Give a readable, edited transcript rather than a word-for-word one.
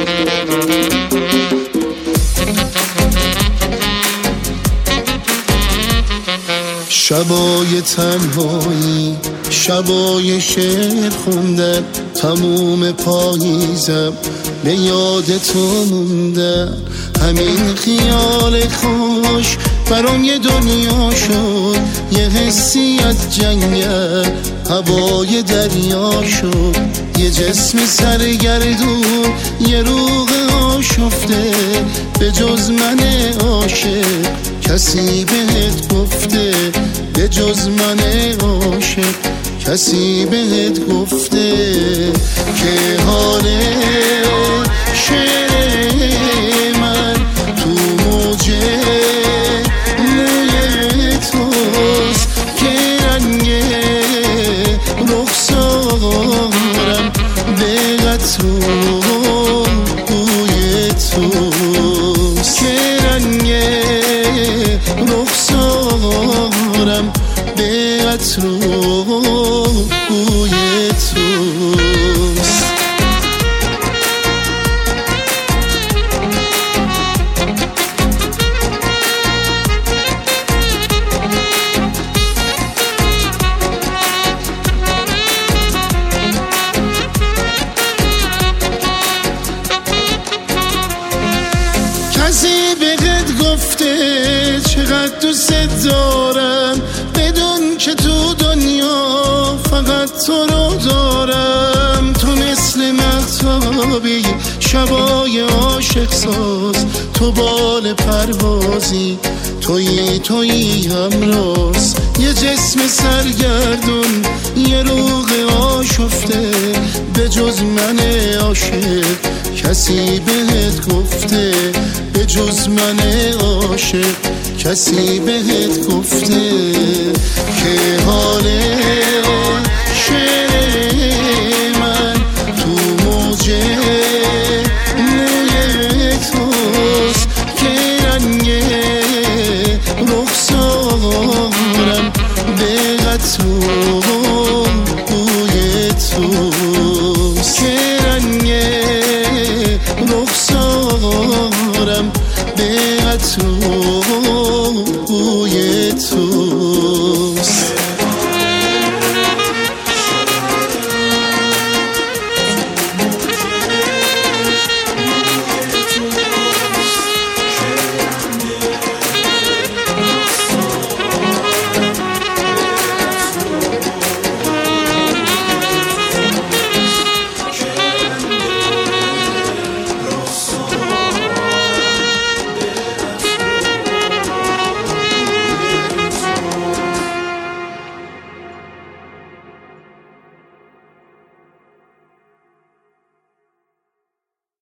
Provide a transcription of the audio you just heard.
شبای تنهایی، شبای شعر خوندن، تموم پاییزم به یاد تو موندن. همین خیال خوش برام یه دنیا شد، یه حسی از جنگل هوای دریا شد. یه جسم سرگردون، یه روح آشفته، به جز من عاشق کسی بهت گفته، به جز من عاشق کسی بهت گفته که حال شعر من تو موج موی توست، که رنگ رخسارم به قطر بوی توست، که رنگ رخسارم به عطر بوی توست. کسی بهت گفته چقدر دوست دارم، بدون که تو دنیا فقط تو رو دارم. تو مثل مهتابی شبای عاشق ساز، تو بال پروازی، تویی همراز. یه جسم سرگردون، یه روح آشفته، به جز من عاشق کسی بهت گفته، به جز من عاشق کسی بهت گفته که حال شعر من تو موج موی توست، که رنگ رخسارم به قطر بوی توست، که رنگ رخسارم به عطر